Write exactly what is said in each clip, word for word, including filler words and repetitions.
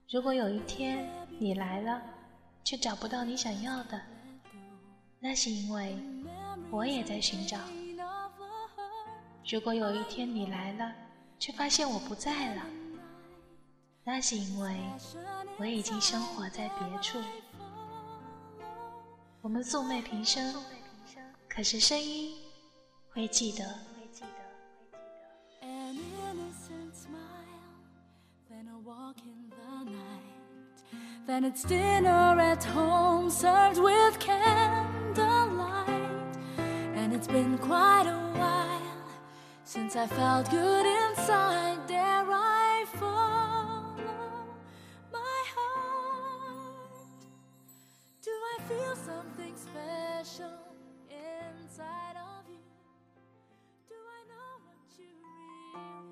如果有一天你来了，却找不到你想要的，那是因为我也在寻找。如果有一天你来了，却发现我不在了，那是因为我已经生活在别处。我们素昧平生，可是声音会记得。 Then it's dinner at home served with candlelight. And it's been quite a while since I felt good inside. Dare I follow my heart? Do I feel something special inside of you? Do I know what you really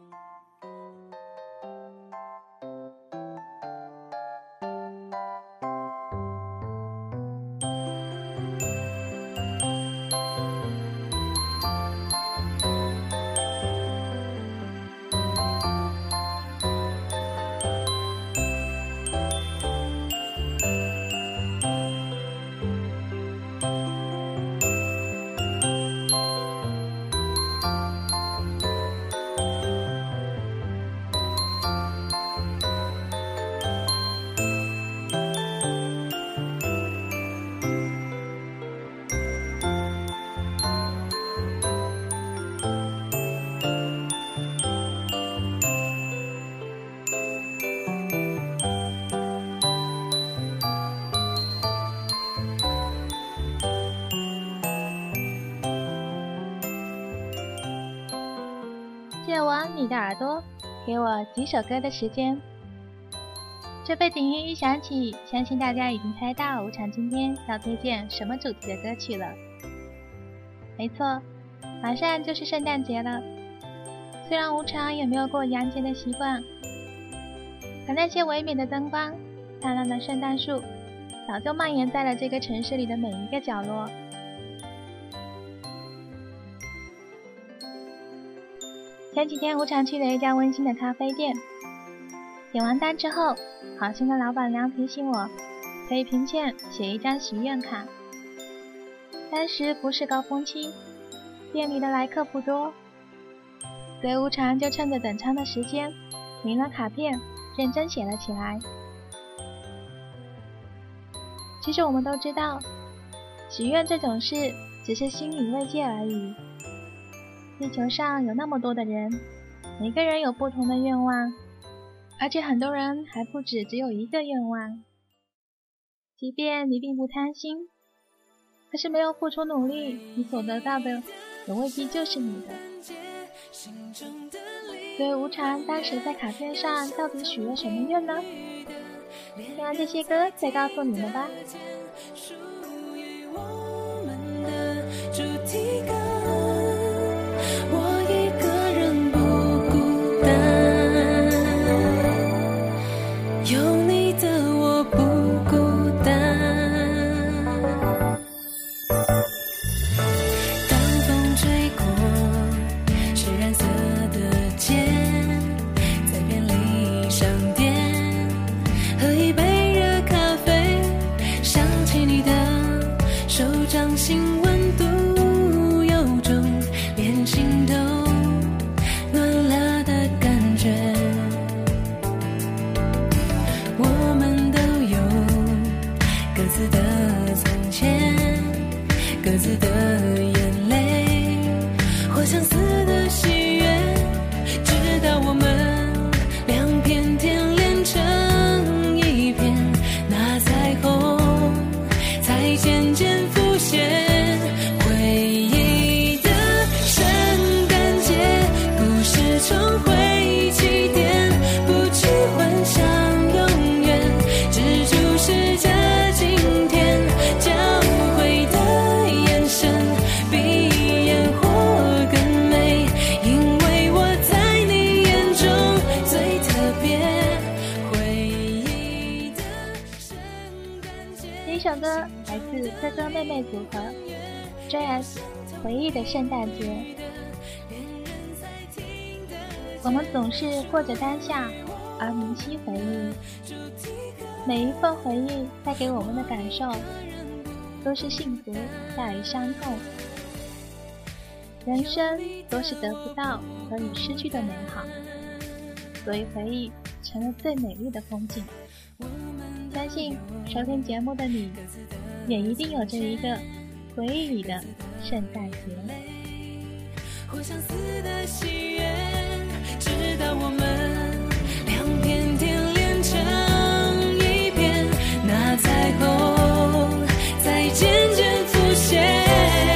借我你的耳朵，给我几首歌的时间。这背景音一响起，相信大家已经猜到无常今天要推荐什么主题的歌曲了。没错，马上就是圣诞节了。虽然无常也没有过洋节的习惯，可那些唯美的灯光、灿烂的圣诞树，早就蔓延在了这个城市里的每一个角落。前几天无常去了一家温馨的咖啡店，点完单之后，好心的老板娘提醒我可以凭欠写一张许愿卡。当时不是高峰期，店里的来客不多，所以无常就趁着等餐的时间领了卡片，认真写了起来。其实我们都知道，许愿这种事只是心理慰藉而已。地球上有那么多的人，每个人有不同的愿望，而且很多人还不止只有一个愿望。即便你并不贪心，可是没有付出努力，你所得到的也未必就是你的。所以无常当时在卡片上到底许了什么愿呢？听完这些歌再告诉你们吧。 属于我们的主题歌，我一个人不孤单，有你的我不孤单。当风吹过是染色的街，在便利商店喝一杯热咖啡，想起你的手掌心温度，有种连心都暖了的感觉。我们都有各自的从前，各自的眼泪，或相似的喜悦，直到我们两片天连成一片，那彩虹才渐渐浮现。回忆的圣诞节，故事重回起点，不去幻想永远，只注视着今天，交汇的眼神比烟火更美，因为我在你眼中最特别。回忆的圣诞节。 这一首歌来自哥哥妹妹组合 J S 回忆的圣诞节。我们总是过着当下， 而铭心回忆。每一份回忆带给我们的感受，都是幸福大于伤痛。人生都是得不到和与失去的美好，所以回忆成了最美丽的风景。相信收听节目的你，也一定有着一个回忆里的圣诞节。 或相似的喜悦，直到我们两片天连成一片，那彩虹才渐渐浮现。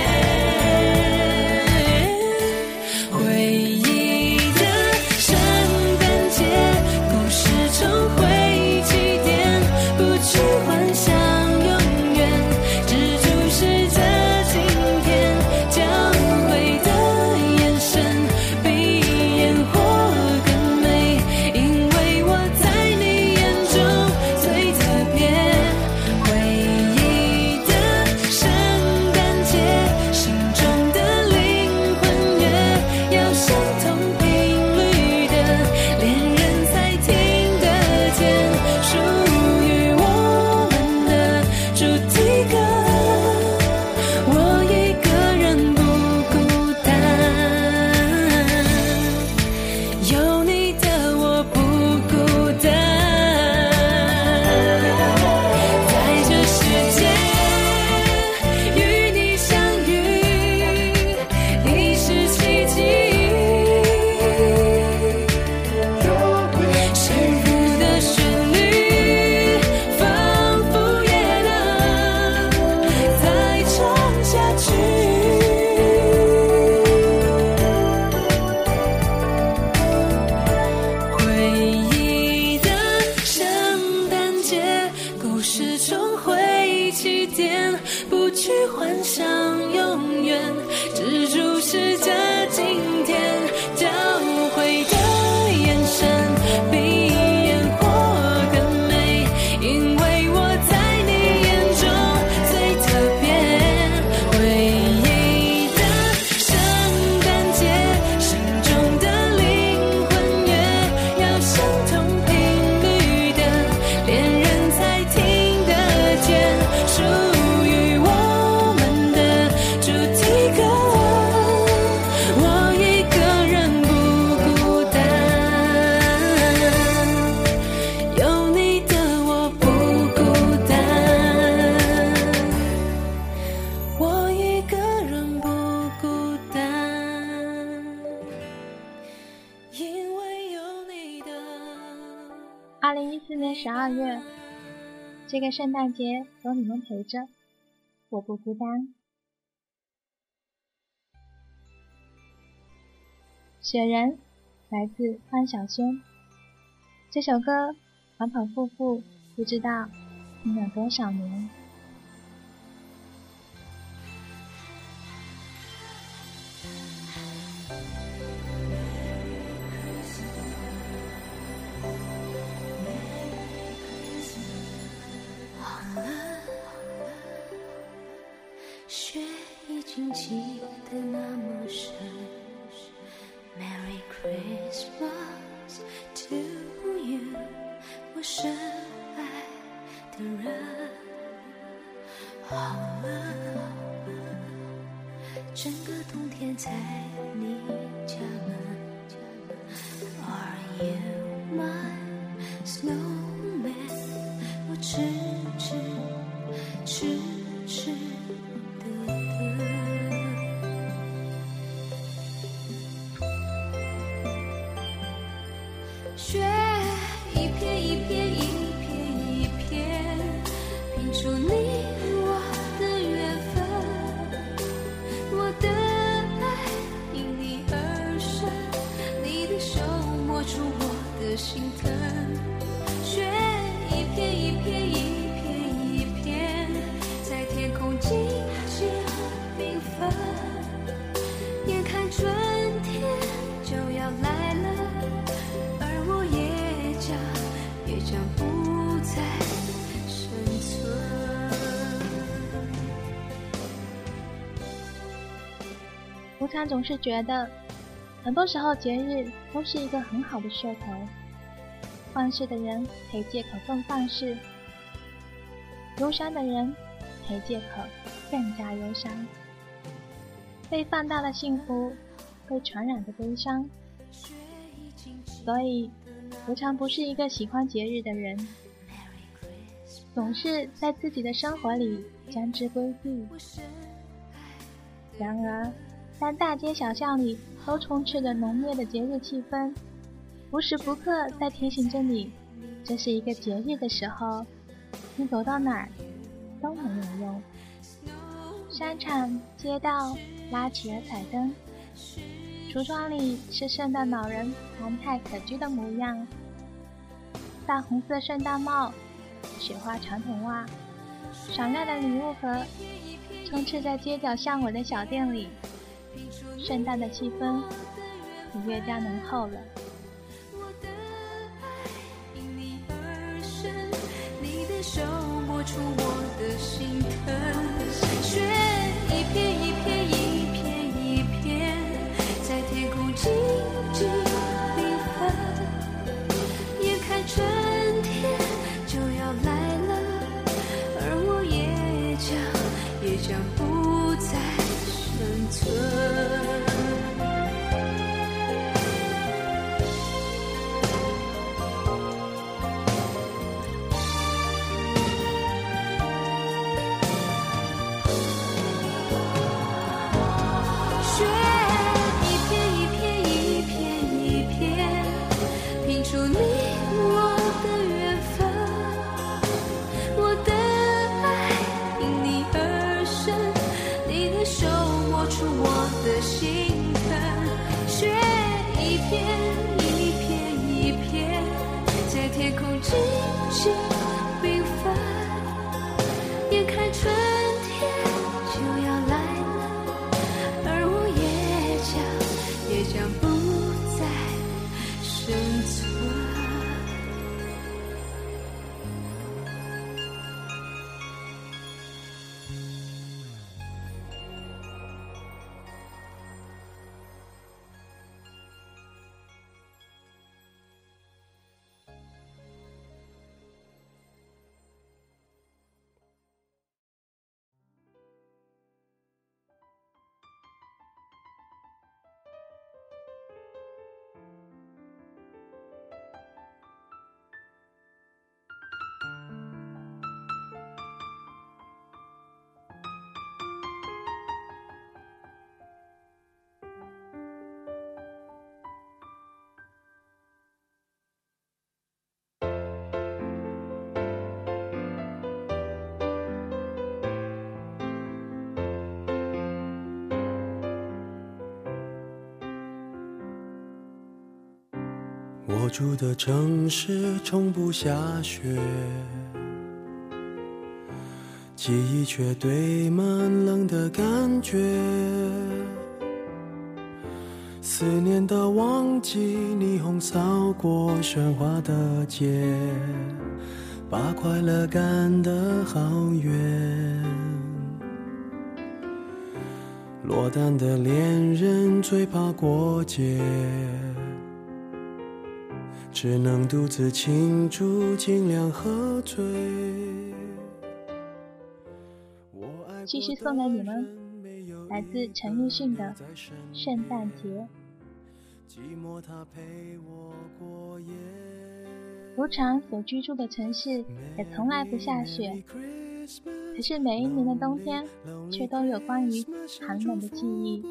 回忆的圣诞节，故事重回起点，不去幻想永远，只注视着今天，交汇的眼神比烟火更美，因为我在你眼中最特别。回忆的圣诞节，心中的灵魂乐，要相同频率的恋人才听得见，属于我们的主题歌。我一个人不孤单，有你的我不孤单。在这世界与你相遇已是奇迹，幸福的旋律仿佛也能再唱下去。回忆的圣诞节，故事重回起点，不去幻想永远，只注视着今天，交汇的眼神比烟火更美，因为我在你眼中最特别。回忆的圣诞节，心中的灵魂乐，要相同频率的恋人才听得见，属于我们的主题歌。我一个人不孤单，有你的我不孤单，我一个人不孤单，因为有你的。 二零一四年十二月，这个圣诞节有你们陪着，我不孤单。雪人来自欢小轩，这首歌反反复复，不知道听了多少年。 雪已经积得那么深， Merry Christmas to you， 我深爱的人。好了，整个冬天在你家门， Are you my snowman， 我痴痴痴痴的等。雪一片一片一片一片，拼出你我的缘分。我的爱因你而生，你的手摸出我的心疼。雪一片一片一片一片，在天空静静缤纷。眼看春天就要来了，而我也将也将不再生存。 无常总是觉得，很多时候节日都是一个很好的噱头， 放肆的人可以借口更放肆，忧伤的人可以借口更加忧伤。被放大的幸福，被传染的悲伤。所以无常不是一个喜欢节日的人，总是在自己的生活里将之规避。然而当大街小巷里都充斥着浓烈的节日气氛，无时不刻在提醒着你这是一个节日的时候，你走到哪儿都没有用。商场街道拉起了彩灯，橱窗里是圣诞老人憨态可掬的模样，大红色圣诞帽，雪花长筒袜，闪亮的礼物盒充斥在街角巷尾的小店里，圣诞的气氛也越加浓厚了。 你的手摸出我的心疼，雪一片一片一片一片，在天空静静缤纷，眼看春天就要来了，而我也将也将不再生存。天空静静缤纷，眼看春天就要来了，而我也将也将不再生存。 我住的城市从不下雪，记忆却堆满冷的感觉。思念的旺季，霓虹扫过喧哗的街，把快乐赶得好远。落单的恋人最怕过节，只能独自庆祝，尽量喝醉。 继续送给你们，来自陈奕迅的圣诞节。无常所居住的城市也从来不下雪，可是每一年的冬天却都有关于寒冷的记忆。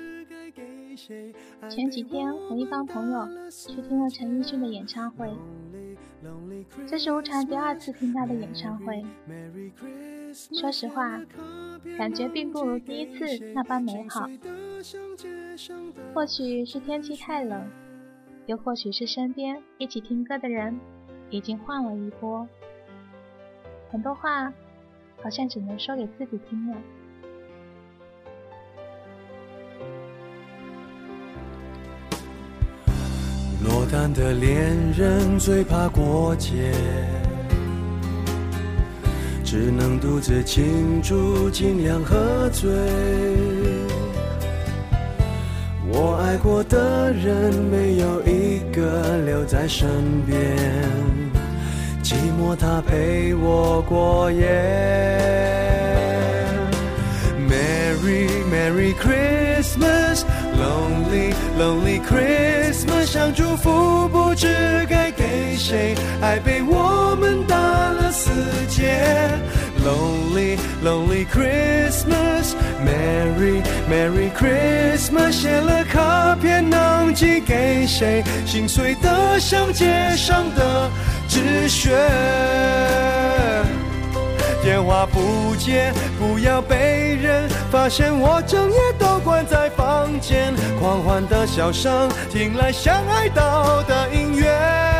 前几天和一帮朋友去听了陈奕迅的演唱会，这是无常第二次听他的演唱会。说实话，感觉并不如第一次那般美好。或许是天气太冷，又或许是身边一起听歌的人已经换了一波，很多话好像只能说给自己听了。 落单的恋人最怕过节，只能独自庆祝，尽量喝醉。 我爱过的人没有一个留在身边，寂寞他陪我过夜。 Merry Merry Christmas Lonely Lonely Christmas 想祝福不知该给谁，爱被我们打了死结。 Lonely Lonely Christmas Merry Merry Christmas 写了卡片能寄给谁，心碎得像街上的纸屑。电话不接，不要被人发现我整夜都关在房间，狂欢的笑声听来像爱到的音乐，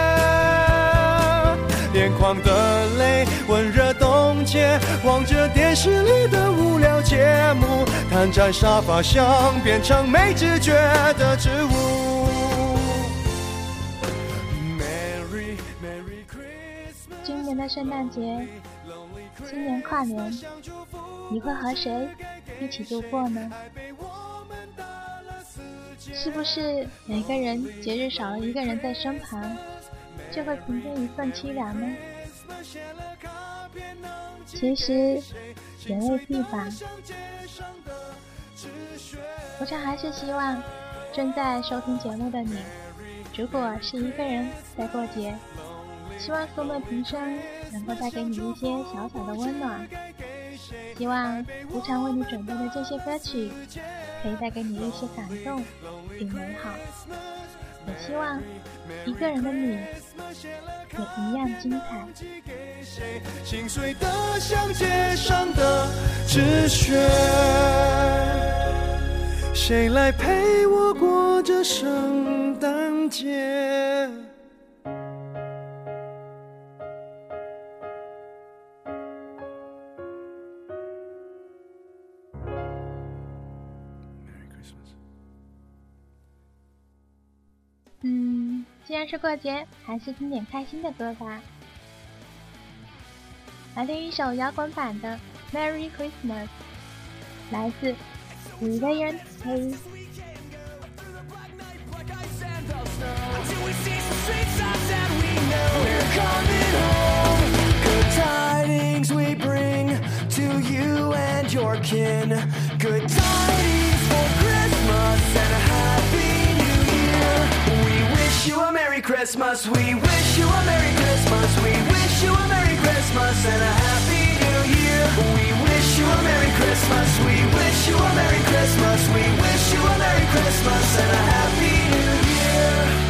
眼眶的泪温热冻结，望着电视里的无聊节目，瘫在沙发上变成没知觉的植物。 Merry Merry Christmas 今年的圣诞节，新年跨年，你会和谁一起度过呢？是不是每个人节日少了一个人在身旁，就会平添一份凄凉呢？其实也未必吧。我想还是希望正在收听节目的你，如果是一个人在过节，希望素昧平生能够带给你一些小小的温暖，希望无常为你准备的这些歌曲可以带给你一些感动与美好，也希望一个人的你也一样精彩。 心碎得像街上的纸屑，谁来陪我过这圣诞节？ 嗯，既然是过节，还是听点开心的歌吧。来听一首摇滚版的 Merry Christmas， 来自 Vivian Hayes。 Good tidings we bring to you and your kin. Good tidings for Christmas and a happy new year. We wish you a Merry Christmas. We wish you a Merry Christmas. We wish you a Merry Christmas and a happy new year. We wish you a Merry Christmas. We wish you a Merry Christmas. We wish you a Merry Christmas and a happy new year.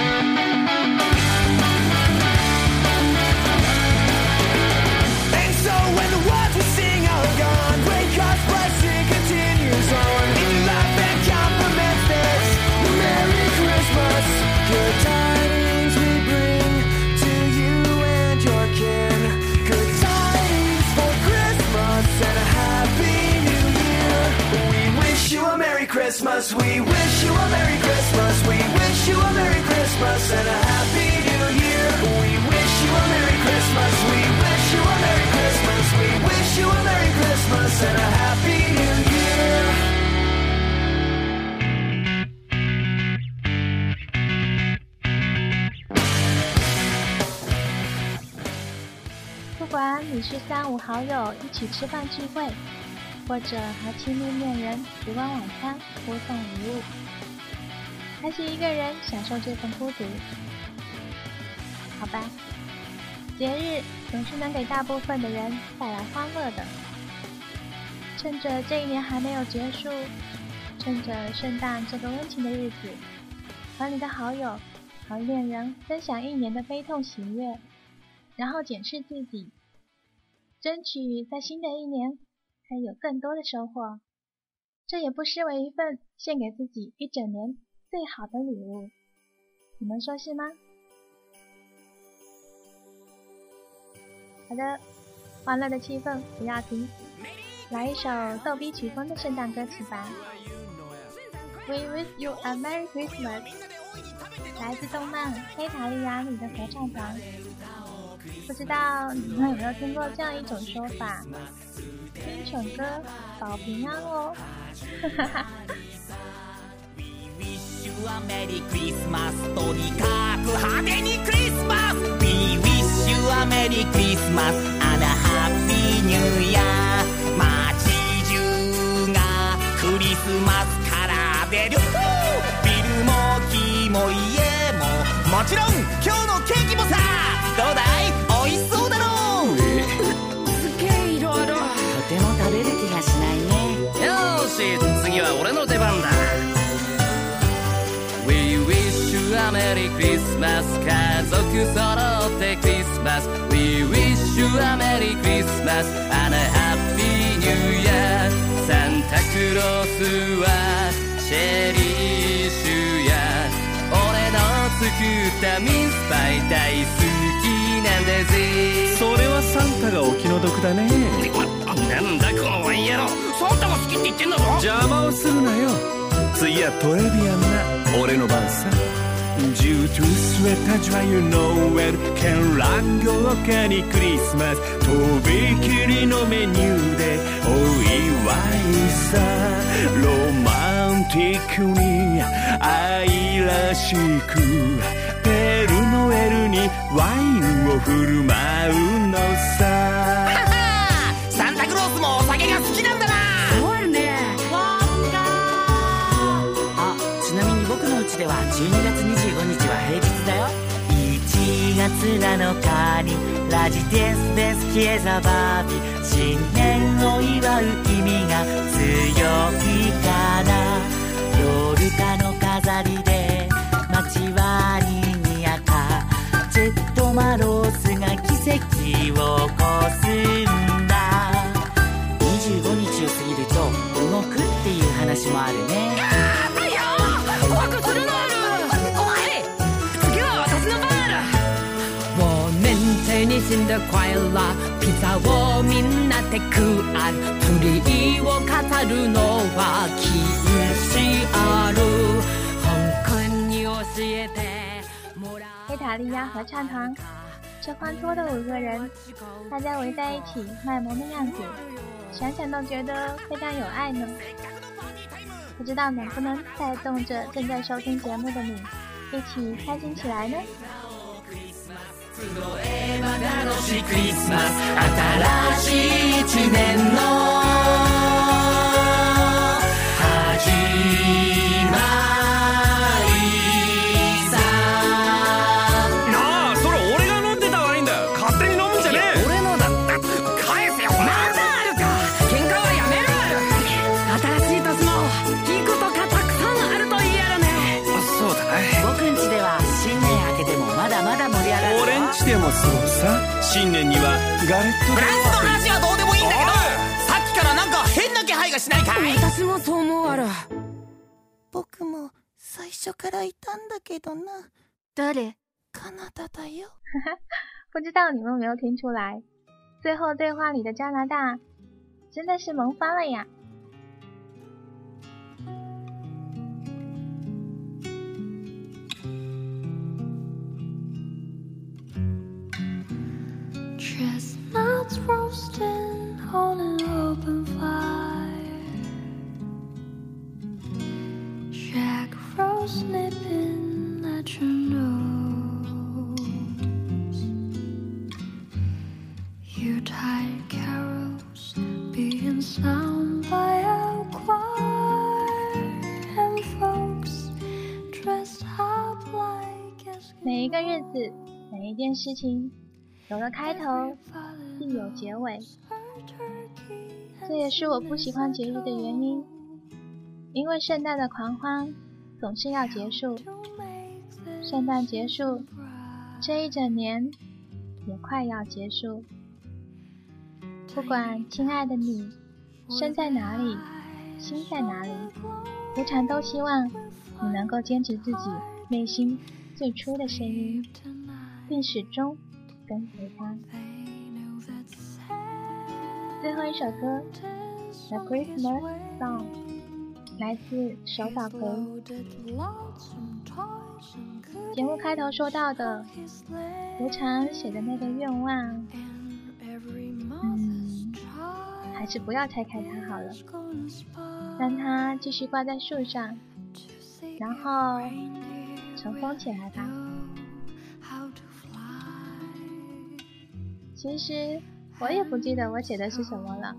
When the words we sing are gone, great God's blessing continues on. In life and compliments this Merry Christmas. Good tidings we bring to you and your kin. Good tidings for Christmas and a happy new year. We wish you a Merry Christmas. We wish you a Merry Christmas. We wish you a Merry Christmas and a happy new year. We wish you a Merry Christmas. We wish you a Merry Christmas. We wish you a Merry Christmas and a happy new year. 不管你是三五好友一起吃饭聚会，或者和亲密恋人烛光晚餐互送礼物，还是一个人享受这份孤独，好吧，节日总是能给大部分的人带来欢乐的。趁着这一年还没有结束，趁着圣诞这个温情的日子，和你的好友和恋人分享一年的悲痛喜悦，然后检视自己，争取在新的一年可以有更多的收获。这也不失为一份献给自己一整年最好的礼物，你们说是吗？好的，欢乐的气氛不要停，来一首逗逼曲风的圣诞歌曲吧。 We wish you a Merry Christmas， 来自动漫《黑塔利亚》里的合唱团。不知道你们有没有听过这样一种说法，听蠢歌保平安哦。 a Merry Christmas とにかく派手にクリスマス We wish you a Merry Christmas and a Happy New Year 街中がクリスマスカラーでビルも木も家ももちろん今日のケーキもさどうだい美味しそうだろうすげえ色ある。とても食べる気がしないね。 よーし次は俺の出番だ We wish you a Merry Christmas 家族揃ってクリスマス We wish you a Merry Christmas and a Happy New Year サンタクロースはシェリーシュや俺の作ったミンスパイ大好きなんだぜそれはサンタがお気の毒だね。 なんだこのワイン野郎サンタが好きって言ってんだぞ邪魔をするなよ。次はトレビアンな俺の番さ。ジュートゥスウェタジュワユノーエル絢爛豪華にクリスマスとびきりのメニューでお祝いさロマンティックに愛らしくペルノエルにワインを振る舞うのさサンタクロースもお酒が好きなんだなそうあるね。あ、ちなみに僕のうちではじゅうにがつにじゅうごにちは平日だよ。 いちがつなのかにラジデスデスキエザバービ新年を祝う意味が強いかな夜かの飾りで街はにぎやかジェットマロースが奇跡を起こすんだにじゅうごにちを過ぎると動くっていう話もあるね。 太陽怖くするのあるおい次は私の番ある我们陪你新的快乐ピザをみんなで食あるツリーを飾るのは禁止ある香港に教えてもら黑塔利亚合唱团，这欢脱的五个人，大家围在一起卖萌的样子，想想都觉得非常有爱呢。不知道能不能带动着正在收听节目的你，一起开心起来呢？ 集えば楽しいクリスマス新しい一年の始まりさなあそれ俺が飲んでたワインだ勝手に飲むんじゃねえ俺のだった返せよまだあるか喧嘩はやめる新しい年もいいことがたくさんあるといいやろね。 そうだな僕んちでは新年明けてもまだまだ盛り上がる。 俺んちでもそうさ新年にはガレットフランスの話はどうでもいいんだけどさっきからなんか変な気配がしないかい私もそう思うある。 僕も最初からいたんだけどな。 誰？ カナダだよ。 不知道你们有没有听出来，最后对话里的加拿大真的是萌翻了呀！ Chestnuts roasting on an open fire, Jack Frost nipping at your nose, Yuletide carols being sung by a choir, and folks dressed up like as 每一个日子，每一件事情，有了开头，必有结尾。这也是我不喜欢节日的原因，因为圣诞的狂欢总是要结束，圣诞结束，这一整年也快要结束。不管亲爱的你身在哪里，心在哪里，无常都希望你能够坚持自己内心最初的声音，并始终跟随它。最后一首歌 The Christmas Song 来自手岛葵。节目开头说到的无常写的那个愿望，嗯，还是不要拆开它好了，让它继续挂在树上， 然后尘封起来吧。其实我也不记得我写的是什么了。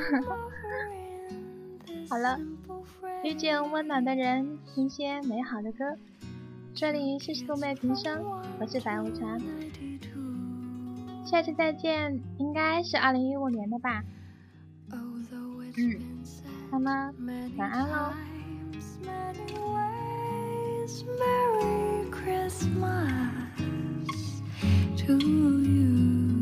好了，遇见温暖的人，听些美好的歌。这里是素昧平生，我是白无常。下次再见，应该是二零一五年的吧。嗯，那么晚安喽。 Merry Christmas to you.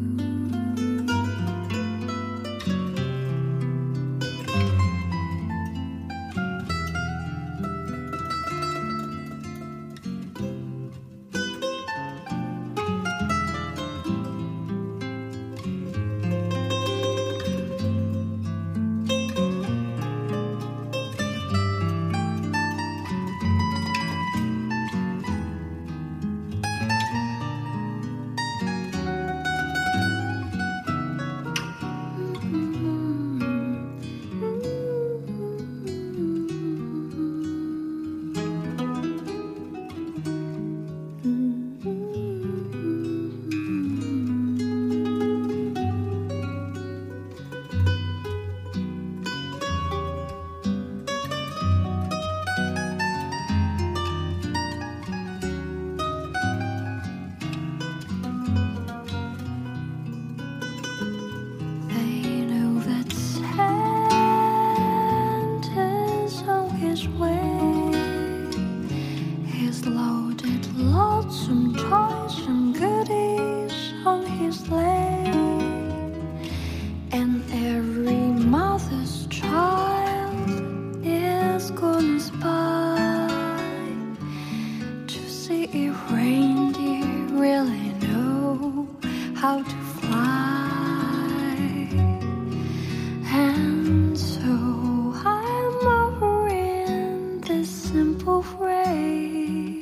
Some toys, some goodies on his sleigh, and every mother's child is gonna spy to see if reindeer really know how to fly. And so I'm offering this simple phrase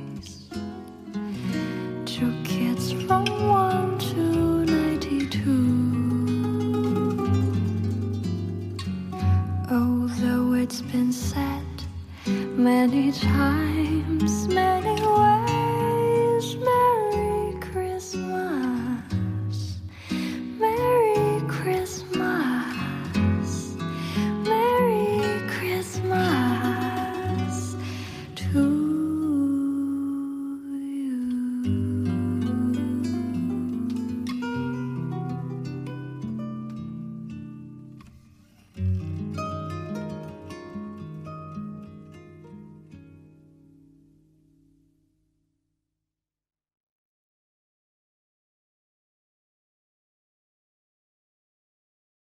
to kids from one to ninety-two. Although it's been said many times, many